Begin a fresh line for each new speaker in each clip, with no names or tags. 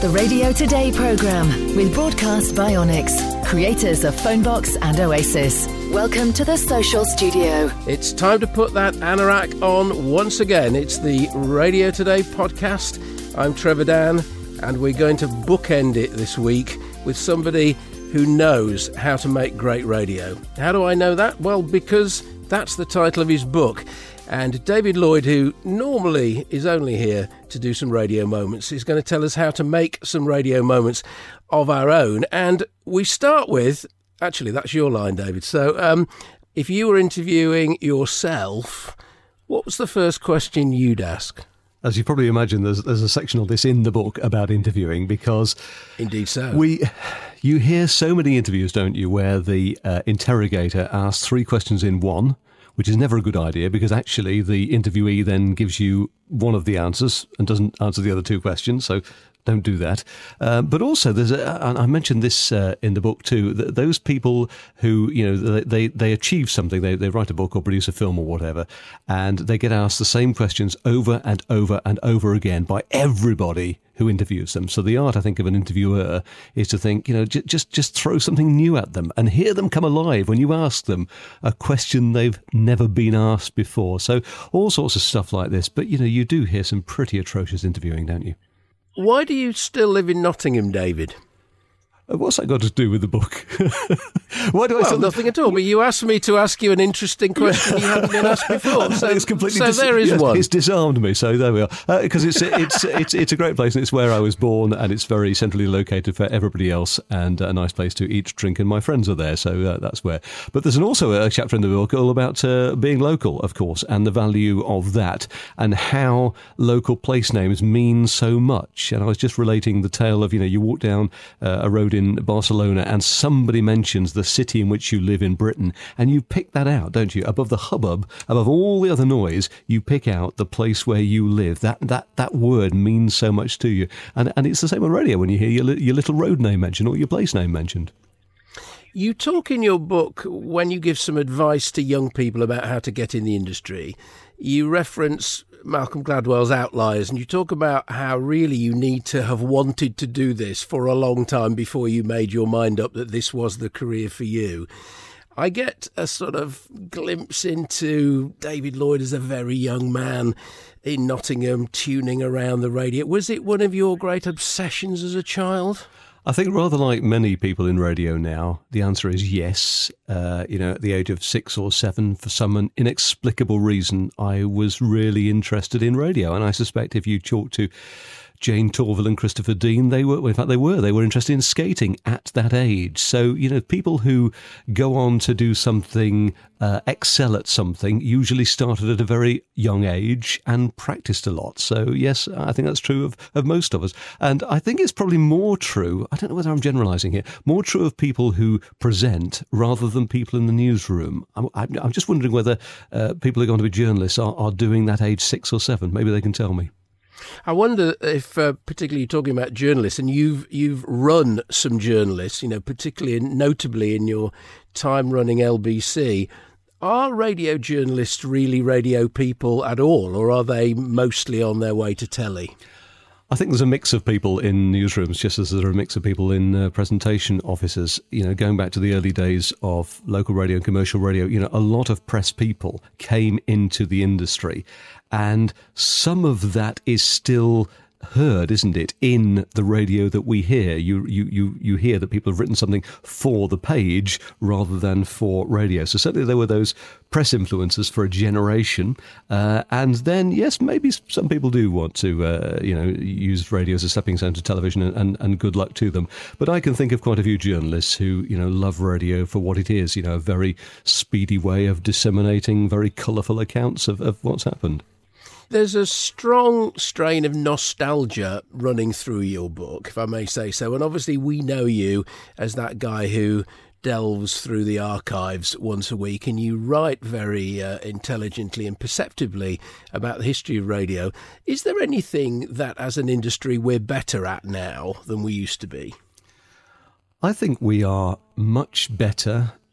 The Radio Today programme with Broadcast Bionics, creators of Phonebox and Oasis. Welcome to the Social Studio.
It's time to put that anorak on once again. It's the Radio Today podcast. I'm Trevor Dan, and we're going to bookend it this week with somebody who knows how to make great radio. How do I know that? Well, because that's the title of his book. And David Lloyd, who normally is only here to do some radio moments, is going to tell us how to make some radio moments of our own. And we start with, actually, that's your line, David. So if you were interviewing yourself, what was the first question you'd ask?
As you probably imagine, there's a section of this in the book about interviewing because...
Indeed so.
You hear so many interviews, don't you, where the interrogator asks three questions in one, which is never a good idea because actually the interviewee then gives you one of the answers and doesn't answer the other two questions, so don't do that. But also, and I mentioned this in the book too, those people who, they achieve something, they write a book or produce a film or whatever, and they get asked the same questions over and over and over again by everybody who interviews them. So the art, I think, of an interviewer is to think, just throw something new at them and hear them come alive when you ask them a question they've never been asked before. So all sorts of stuff like this. But, you do hear some pretty atrocious interviewing, don't you?
Why do you still live in Nottingham, David?
What's that got to do with the book? Why do I
Well, nothing at all. But you asked me to ask you an interesting question you hadn't been asked before. So,
it's completely
there is one.
It's disarmed me. So there we are. Because it's a great place, and it's where I was born, and it's very centrally located for everybody else, and a nice place to eat, drink, and my friends are there. So that's where. But there's also a chapter in the book all about being local, of course, and the value of that, and how local place names mean so much. And I was just relating the tale of you walk down a road in Barcelona and somebody mentions the city in which you live in Britain, and you pick that out, don't you? Above the hubbub, above all the other noise, you pick out the place where you live. That word means so much to you, and it's the same on radio when you hear your little road name mentioned or your place name mentioned.
You talk in your book, when you give some advice to young people about how to get in the industry, you reference Malcolm Gladwell's Outliers, and you talk about how really you need to have wanted to do this for a long time before you made your mind up that this was the career for you. I get a sort of glimpse into David Lloyd as a very young man in Nottingham tuning around the radio. Was it one of your great obsessions as a child?
I think rather like many people in radio now, the answer is yes. At the age of 6 or 7, for some inexplicable reason, I was really interested in radio. And I suspect if you talk to Jane Torville and Christopher Dean, they were interested in skating at that age. So, people who go on to do something, excel at something, usually started at a very young age and practiced a lot. So, yes, I think that's true of most of us. And I think it's probably more true, I don't know whether I'm generalising here, more true of people who present rather than people in the newsroom. I'm just wondering whether people who are going to be journalists are doing that age 6 or 7. Maybe they can tell me.
I wonder if, particularly talking about journalists, and you've run some journalists, particularly and notably in your time running LBC, are radio journalists really radio people at all, or are they mostly on their way to telly?
I think there's a mix of people in newsrooms, just as there are a mix of people in presentation offices. Going back to the early days of local radio and commercial radio, a lot of press people came into the industry, and some of that is still heard, isn't it, in the radio that we hear. You hear that people have written something for the page rather than for radio. So certainly there were those press influencers for a generation, and then yes, maybe some people do want to use radio as a stepping stone to television, and good luck to them. But I can think of quite a few journalists who love radio for what it is, a very speedy way of disseminating very colourful accounts of what's happened.
There's a strong strain of nostalgia running through your book, if I may say so. And obviously we know you as that guy who delves through the archives once a week, and you write very intelligently and perceptively about the history of radio. Is there anything that as an industry we're better at now than we used to be?
I think we are much better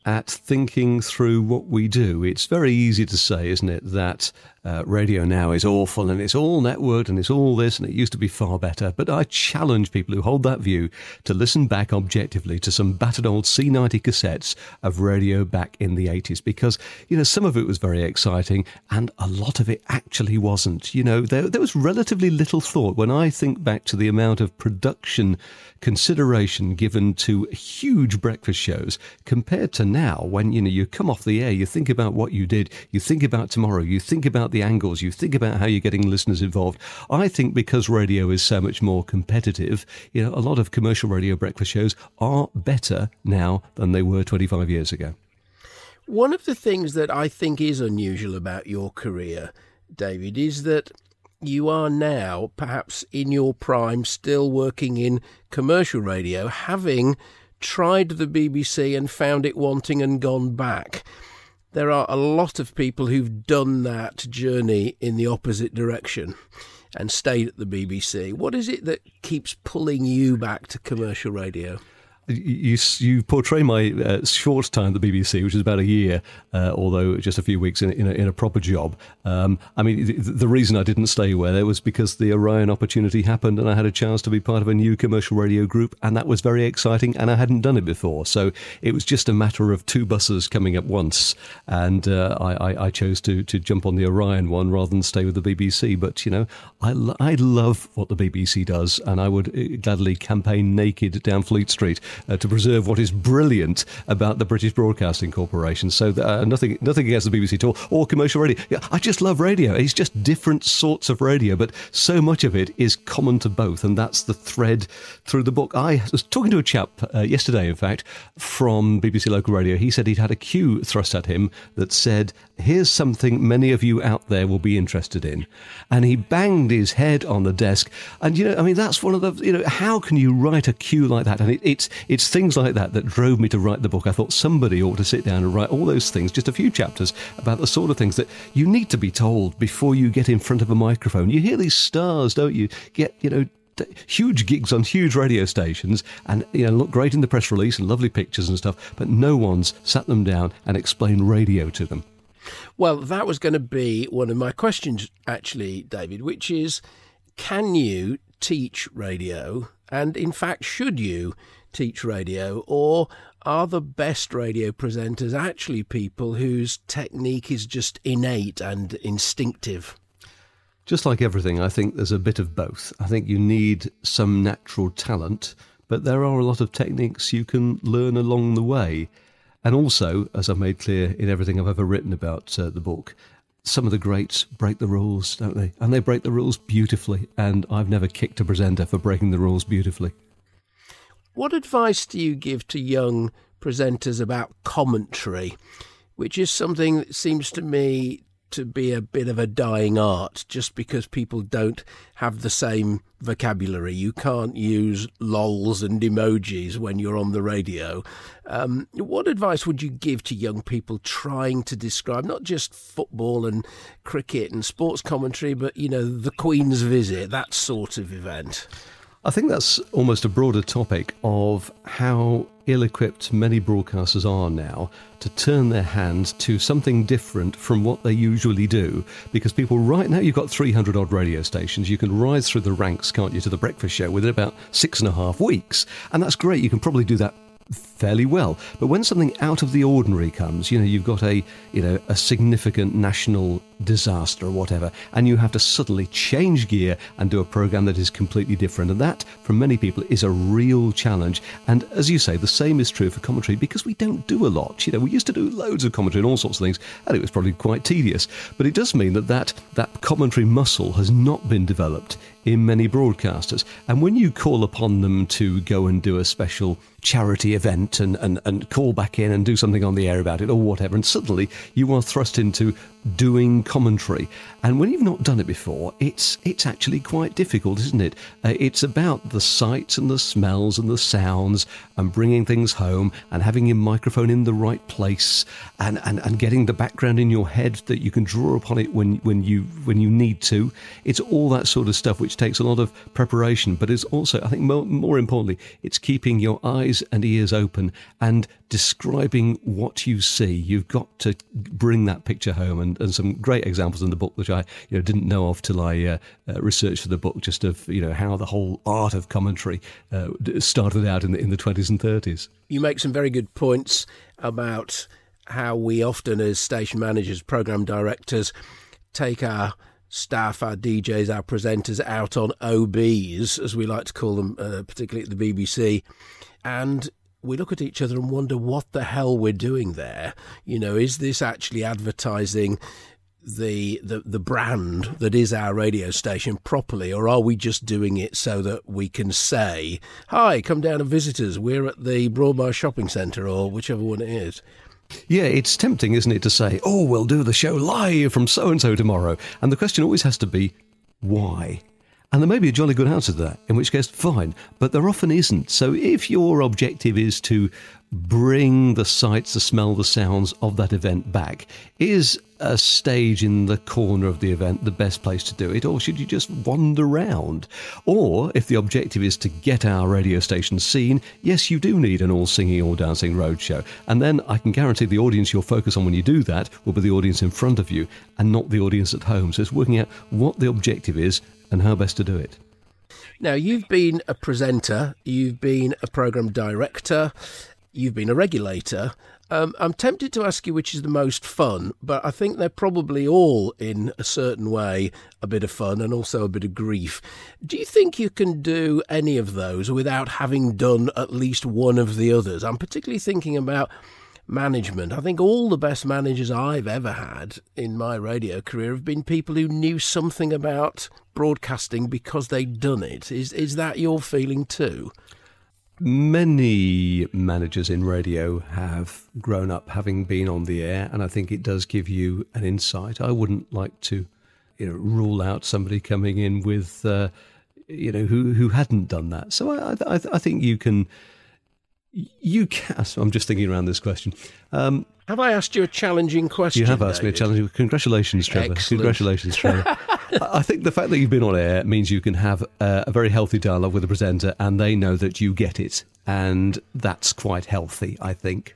at thinking through what we do. It's very easy to say, isn't it, that radio now is awful and it's all networked and it's all this and it used to be far better. But I challenge people who hold that view to listen back objectively to some battered old C90 cassettes of radio back in the 80s, because, some of it was very exciting and a lot of it actually wasn't. There was relatively little thought. When I think back to the amount of production consideration given to huge breakfast shows compared to now, when you come off the air, you think about what you did, you think about tomorrow, you think about the angles, you think about how you're getting listeners involved. I think because radio is so much more competitive, a lot of commercial radio breakfast shows are better now than they were 25 years ago.
One of the things that I think is unusual about your career, David, is that you are now, perhaps in your prime, still working in commercial radio, having tried the BBC and found it wanting and gone back. There are a lot of people who've done that journey in the opposite direction and stayed at the BBC. What is it that keeps pulling you back to commercial radio?
You portray my short time at the BBC, which is about a year, although just a few weeks in a proper job. The reason I didn't stay there was because the Orion opportunity happened and I had a chance to be part of a new commercial radio group, and that was very exciting, and I hadn't done it before. So it was just a matter of two buses coming at once, and I chose to jump on the Orion one rather than stay with the BBC. But, I love what the BBC does, and I would gladly campaign naked down Fleet Street to preserve what is brilliant about the British Broadcasting Corporation. So nothing against the BBC at all, or commercial radio. Yeah, I just love radio. It's just different sorts of radio, but so much of it is common to both, and that's the thread through the book. I was talking to a chap yesterday, in fact, from BBC Local Radio. He said he'd had a cue thrust at him that said, here's something many of you out there will be interested in. And he banged his head on the desk. And, that's one of the, how can you write a cue like that? And it's things like that drove me to write the book. I thought somebody ought to sit down and write all those things, just a few chapters about the sort of things that you need to be told before you get in front of a microphone. You hear these stars, don't you? Get, huge gigs on huge radio stations and, look great in the press release and lovely pictures and stuff, but no one's sat them down and explained radio to them.
Well, that was going to be one of my questions, actually, David, which is, can you teach radio? And in fact, should you teach radio? Or are the best radio presenters actually people whose technique is just innate and instinctive?
Just like everything, I think there's a bit of both. I think you need some natural talent, but there are a lot of techniques you can learn along the way. And also, as I've made clear in everything I've ever written about the book, some of the greats break the rules, don't they? And they break the rules beautifully, and I've never kicked a presenter for breaking the rules beautifully.
What advice do you give to young presenters about commentary, which is something that seems to me to be a bit of a dying art, just because people don't have the same vocabulary? You can't use lols and emojis when you're on the radio. What advice would you give to young people trying to describe not just football and cricket and sports commentary, but, the Queen's visit, that sort of event?
I think that's almost a broader topic of how ill-equipped many broadcasters are now to turn their hand to something different from what they usually do. Because people, right now, you've got 300 odd radio stations. You can rise through the ranks, can't you, to the breakfast show within about 6.5 weeks. And that's great. You can probably do that fairly well. But when something out of the ordinary comes, you've got a significant national disaster or whatever, and you have to suddenly change gear and do a program that is completely different. And that, for many people, is a real challenge. And as you say, the same is true for commentary, because we don't do a lot. We used to do loads of commentary and all sorts of things, and it was probably quite tedious. But it does mean that commentary muscle has not been developed in many broadcasters. And when you call upon them to go and do a special charity event and call back in and do something on the air about it or whatever, and suddenly you are thrust into doing commentary. And when you've not done it before, it's actually quite difficult, isn't it? It's about the sights and the smells and the sounds and bringing things home and having your microphone in the right place and getting the background in your head that you can draw upon it when you need to. It's all that sort of stuff which takes a lot of preparation, but it's also, I think more importantly, it's keeping your eyes and ears open and describing what you see. You've got to bring that picture home, and some great examples in the book which I didn't know of till I researched for the book, just of how the whole art of commentary started out in the 20s and 30s.
You make some very good points about how we often, as station managers, programme directors, take our staff, our DJs, our presenters out on OBs, as we like to call them, particularly at the BBC, and we look at each other and wonder what the hell we're doing there. Is this actually advertising the brand that is our radio station properly, or are we just doing it so that we can say, hi, come down and visit us, we're at the Broadmoor Shopping Centre, or whichever one it is?
Yeah, it's tempting, isn't it, to say, oh, we'll do the show live from so-and-so tomorrow. And the question always has to be, why? And there may be a jolly good answer to that, in which case, fine. But there often isn't. So if your objective is to bring the sights, the smell, the sounds of that event back, is a stage in the corner of the event the best place to do it, or should you just wander around? Or if the objective is to get our radio station seen, yes, you do need an all-singing, all-dancing roadshow. And then I can guarantee the audience you'll focus on when you do that will be the audience in front of you and not the audience at home. So it's working out what the objective is and how best to do it.
Now, you've been a presenter, you've been a programme director, you've been a regulator. I'm tempted to ask you which is the most fun, but I think they're probably all, in a certain way, a bit of fun and also a bit of grief. Do you think you can do any of those without having done at least one of the others? I'm particularly thinking about management. I think all the best managers I've ever had in my radio career have been people who knew something about broadcasting because they'd done it. Is that your feeling too?
Many managers in radio have grown up having been on the air, and I think it does give you an insight. I wouldn't like to, rule out somebody coming in with, who hadn't done that. So I think you can. So I'm just thinking around this question.
Have I asked you a challenging question?
You have asked
David?
me a challenging. Congratulations, Trevor.
Excellent.
Congratulations, Trevor. I think the fact that you've been on air means you can have a very healthy dialogue with the presenter, and they know that you get it, and that's quite healthy, I think.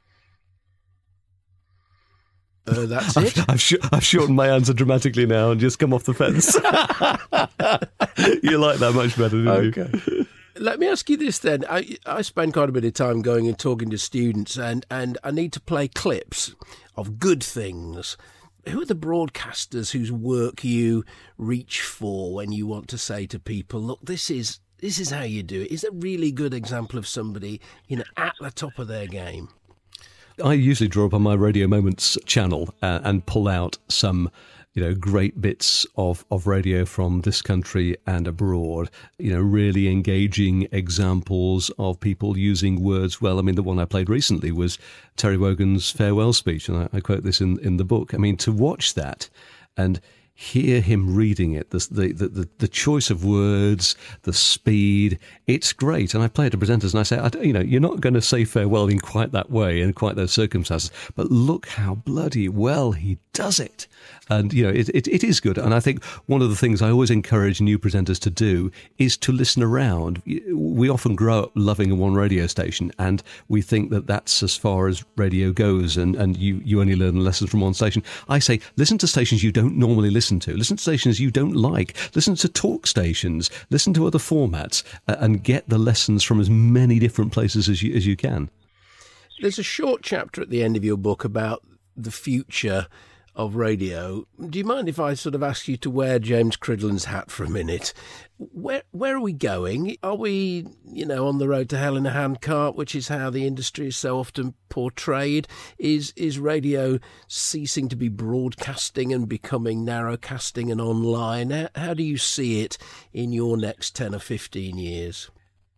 That's it.
I've shortened my answer dramatically now and just come off the fence. You like that much better, don't you?
Okay. Let me ask you this then. I spend quite a bit of time going and talking to students, and I need to play clips of good things. Who are the broadcasters whose work you reach for when you want to say to people, look, this is how you do it? Is a really good example of somebody, at the top of their game?
I usually draw up on my Radio Moments channel and pull out some great bits of radio from this country and abroad, really engaging examples of people using words well. I mean, the one I played recently was Terry Wogan's farewell speech, and I quote this in the book. I mean, to watch that and hear him reading it, the choice of words, the speed, it's great. And I play it to presenters and I say, you're not going to say farewell in quite that way, in quite those circumstances, but look how bloody well he does it. And, it is good. And I think one of the things I always encourage new presenters to do is to listen around. We often grow up loving one radio station, and we think that that's as far as radio goes, and you only learn lessons from one station. I say, listen to stations you don't normally listen to. Listen to stations you don't like. Listen to talk stations. Listen to other formats, and get the lessons from as many different places as you can.
There's a short chapter at the end of your book about the future of radio. Do you mind if I sort of ask you to wear James Cridland's hat for a minute? Where are we going? Are we, on the road to hell in a handcart, which is how the industry is so often portrayed? Is radio ceasing to be broadcasting and becoming narrowcasting and online? How do you see it in your next 10 or 15 years?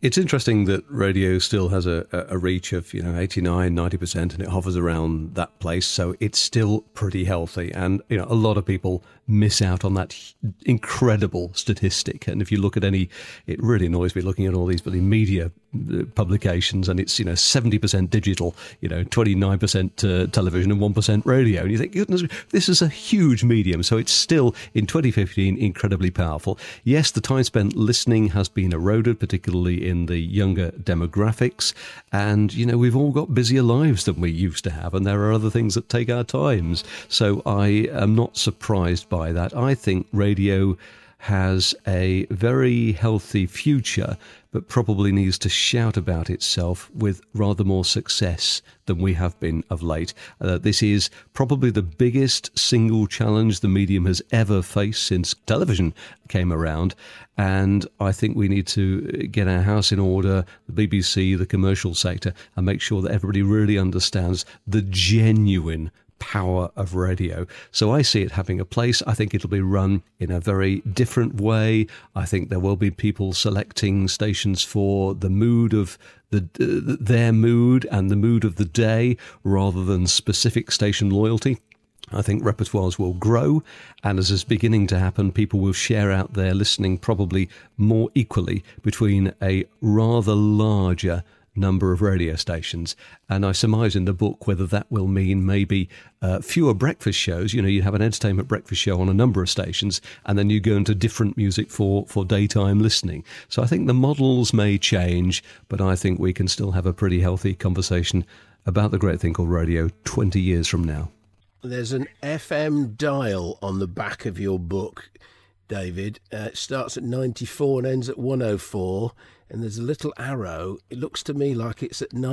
It's interesting that radio still has a reach of 89, 90%, and it hovers around that place. So it's still pretty healthy, and a lot of people miss out on that incredible statistic. And if you look at it really annoys me looking at all these media publications, and it's 70% digital, 29% television and 1% radio, and you think, goodness, this is a huge medium. So it's still in 2015 incredibly powerful. Yes, the time spent listening has been eroded, particularly in the younger demographics, and we've all got busier lives than we used to have, and there are other things that take our times. So I am not surprised by that. I think radio has a very healthy future, but probably needs to shout about itself with rather more success than we have been of late. This is probably the biggest single challenge the medium has ever faced since television came around, and I think we need to get our house in order, the BBC, the commercial sector, and make sure that everybody really understands the genuine power of radio. So I see it having a place. I think it'll be run in a very different way. I think there will be people selecting stations for the mood of their mood and the mood of the day, rather than specific station loyalty. I think repertoires will grow, and as is beginning to happen, people will share out their listening probably more equally between a rather larger number of radio stations. And I surmise in the book whether that will mean maybe fewer breakfast shows. You have an entertainment breakfast show on a number of stations, and then you go into different music for daytime listening. So I think the models may change, but I think we can still have a pretty healthy conversation about the great thing called radio 20 years from now.
There's an FM dial on the back of your book, David. It starts at 94 and ends at 104. And there's a little arrow. It looks to me like it's at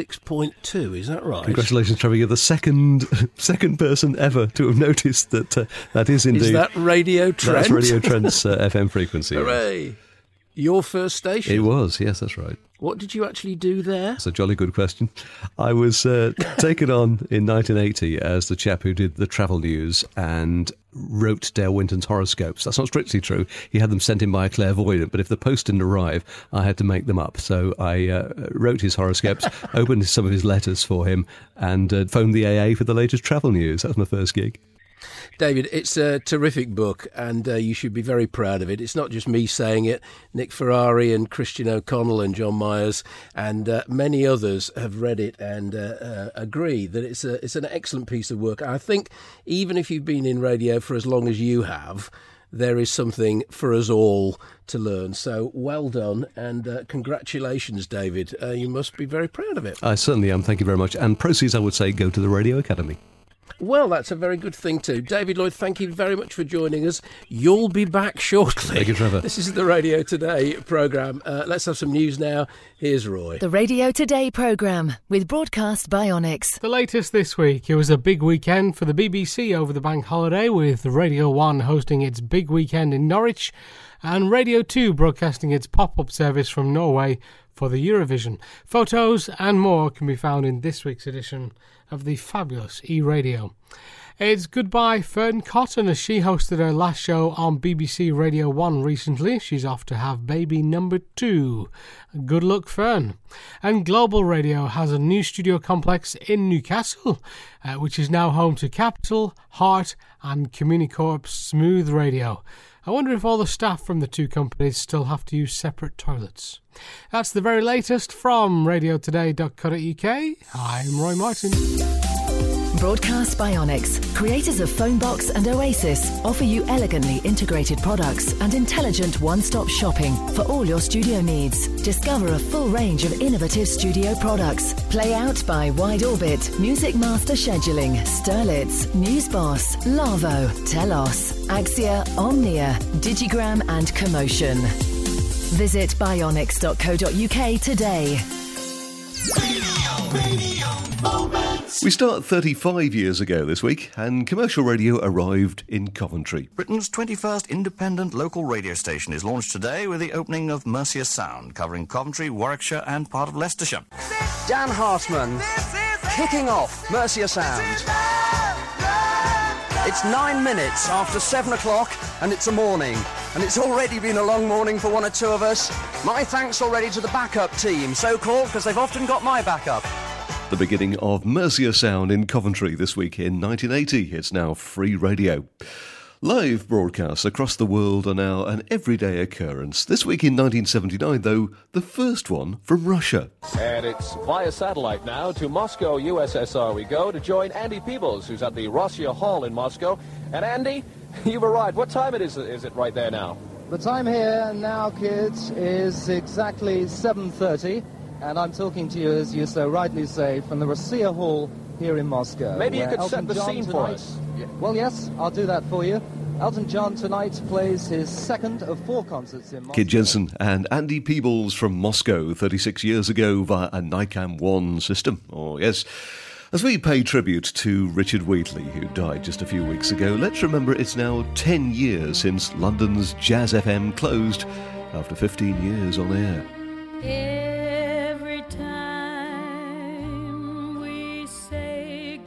96.2. Is that right?
Congratulations, Trevor. You're the second person ever to have noticed that. That is indeed.
Is that Radio Trent?
That's Radio Trent's FM frequency.
Hooray! Your first station?
It was, yes, that's right.
What did you actually do there?
That's a jolly good question. I was taken on in 1980 as the chap who did the travel news and wrote Dale Winton's horoscopes. That's not strictly true. He had them sent in by a clairvoyant, but if the post didn't arrive, I had to make them up. So I wrote his horoscopes, opened some of his letters for him, and phoned the AA for the latest travel news. That was my first gig.
David, it's a terrific book, and you should be very proud of it. It's not just me saying it. Nick Ferrari and Christian O'Connell and John Myers and many others have read it and agree that it's an excellent piece of work. I think even if you've been in radio for as long as you have, there is something for us all to learn. So well done, and congratulations, David. You must be very proud of it.
I certainly am. Thank you very much. And proceeds, I would say, go to the Radio Academy.
Well, that's a very good thing too. David Lloyd, thank you very much for joining us. You'll be back shortly.
Thank you, Trevor.
This is the Radio Today programme. Let's have some news now. Here's Roy.
The Radio Today programme with Broadcast Bionics.
The latest this week. It was a big weekend for the BBC over the bank holiday, with Radio 1 hosting its big weekend in Norwich and Radio 2 broadcasting its pop-up service from Norway for the Eurovision. Photos and more can be found in this week's edition of the fabulous E-Radio. It's goodbye Fern Cotton, as she hosted her last show on BBC Radio 1 recently. She's off to have baby number 2. Good luck, Fern. And Global Radio has a new studio complex in Newcastle, which is now home to Capital, Heart and Communicorp Smooth Radio. I wonder if all the staff from the two companies still have to use separate toilets. That's the very latest from radiotoday.co.uk. I'm Roy Martin.
Broadcast Bionics, creators of Phonebox and Oasis, offer you elegantly integrated products and intelligent one-stop shopping for all your studio needs. Discover a full range of innovative studio products. Play Out by Wide Orbit, Music Master Scheduling, Sterlitz, Newsboss, Lavo, Telos, Axia, Omnia, Digigram and Commotion. Visit bionics.co.uk today.
We start 35 years ago this week, and commercial radio arrived in Coventry.
Britain's 21st independent local radio station is launched today with the opening of Mercia Sound, covering Coventry, Warwickshire and part of Leicestershire.
Dan Hartman, kicking off Mercia Sound. It's 9 minutes after 7 o'clock and it's a morning. and it's already been a long morning for one or two of us. My thanks already to the backup team, so-called, because they've often got my backup.
The beginning of Mercia Sound in Coventry this week in 1980. It's now free radio. Live broadcasts across the world are now an everyday occurrence. This week in 1979, though, the first one from Russia.
And it's via satellite now to Moscow, USSR we go to join Andy Peebles, who's at the Rossiya Hall in Moscow. And Andy, you've arrived. What time is it right there now?
The time here now, kids, is exactly 7:30, and I'm talking to you, as you so rightly say, from the Rossiya Hall here in Moscow.
Maybe you could set the scene for us.
Well, yes, I'll do that for you. Elton John tonight plays his second of 4 concerts in Moscow.
Kid Jensen and Andy Peebles from Moscow 36 years ago via a NICAM 1 system. Oh, yes. As we pay tribute to Richard Wheatley, who died just a few weeks ago, let's remember it's now 10 years since London's Jazz FM closed after 15 years on air.
Every time we say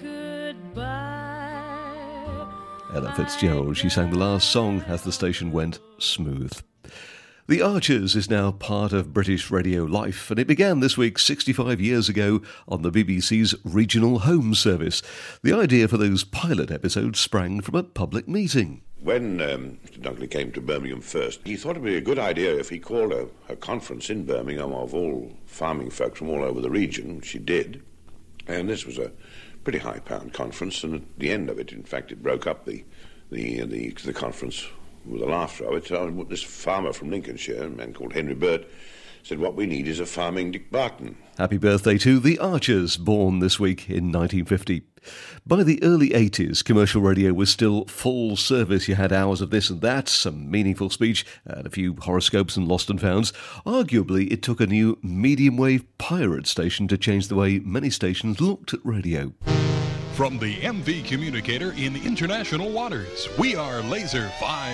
goodbye.
Ella Fitzgerald, she sang the last song as the station went smooth. The Archers is now part of British radio life, and it began this week 65 years ago on the BBC's regional home service. The idea for those pilot episodes sprang from a public meeting.
When Mr. Dunkley came to Birmingham first, he thought it would be a good idea if he called a conference in Birmingham of all farming folk from all over the region, which he did. And this was a pretty high-powered conference, and at the end of it, in fact, it broke up the conference with a laughter of it. This farmer from Lincolnshire, a man called Henry Burt, said, what we need is a farming Dick Barton.
Happy birthday to The Archers, born this week in 1950. By the early 80s, commercial radio was still full service. You had hours of this and that, some meaningful speech, and a few horoscopes and lost and founds. Arguably, it took a new medium-wave pirate station to change the way many stations looked at radio.
From the MV Communicator in international waters, we are Laser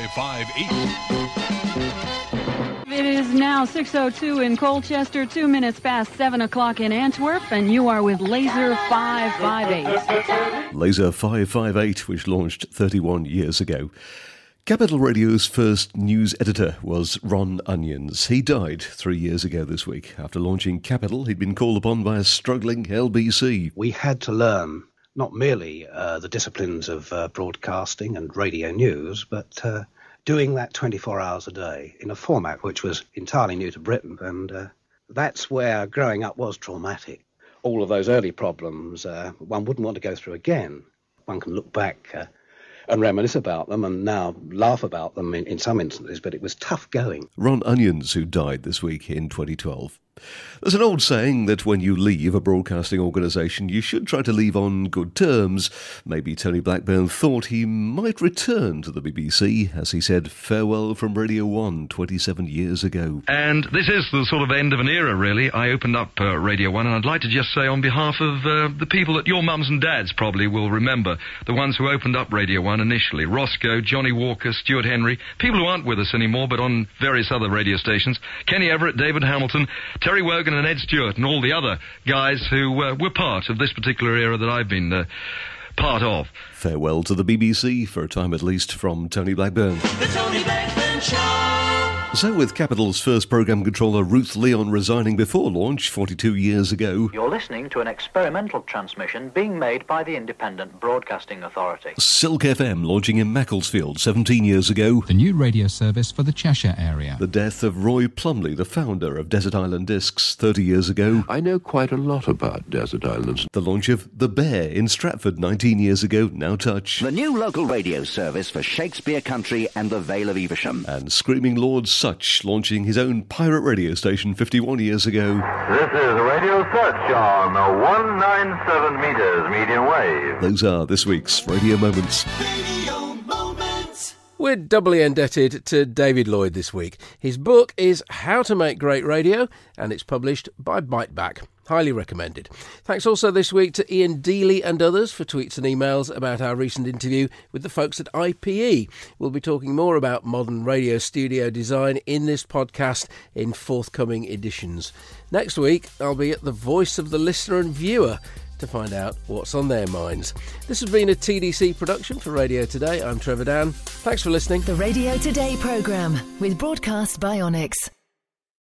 558.
It is now 6:02 in Colchester, 2 minutes past 7 o'clock in Antwerp, and you are with Laser 558.
Laser 558, which launched 31 years ago. Capital Radio's first news editor was Ron Onions. He died 3 years ago this week. After launching Capital, he'd been called upon by a struggling LBC.
We had to learn not merely the disciplines of broadcasting and radio news, but doing that 24 hours a day in a format which was entirely new to Britain. And that's where growing up was traumatic. All of those early problems one wouldn't want to go through again. One can look back and reminisce about them and now laugh about them in some instances, but it was tough going.
Ron Onions, who died this week in 2012. There's an old saying that when you leave a broadcasting organisation, you should try to leave on good terms. Maybe Tony Blackburn thought he might return to the BBC, as he said farewell from Radio 1 27 years ago.
And this is the sort of end of an era, really. I opened up Radio 1, and I'd like to just say on behalf of the people that your mums and dads probably will remember, the ones who opened up Radio 1 initially, Roscoe, Johnny Walker, Stuart Henry, people who aren't with us anymore, but on various other radio stations, Kenny Everett, David Hamilton, Terry Wogan and Ed Stewart and all the other guys who were part of this particular era that I've been part of.
Farewell to the BBC, for a time at least, from Tony Blackburn.
The Tony Blackburn Show.
So with Capital's first programme controller Ruth Leon resigning before launch 42 years ago...
You're listening to an experimental transmission being made by the Independent Broadcasting Authority.
Silk FM launching in Macclesfield 17 years ago.
The new radio service for the Cheshire area.
The death of Roy Plumley, the founder of Desert Island Discs 30 years ago.
I know quite a lot about Desert Islands.
The launch of The Bear in Stratford 19 years ago, now Touch.
The new local radio service for Shakespeare Country and the Vale of Evesham.
And Screaming Lord Such launching his own pirate radio station 51 years ago.
This is Radio Such on 197 meters medium wave.
Those are this week's Radio Moments.
Radio Moments.
We're doubly indebted to David Lloyd this week. His book is How to Make Great Radio, and it's published by Biteback. Highly recommended. Thanks also this week to Ian Dealey and others for tweets and emails about our recent interview with the folks at IPE. We'll be talking more about modern radio studio design in this podcast in forthcoming editions. Next week, I'll be at the Voice of the Listener and Viewer, to find out what's on their minds. This has been a TDC production for Radio Today. I'm Trevor Dan. Thanks for listening.
The Radio Today programme with Broadcast by Onyx.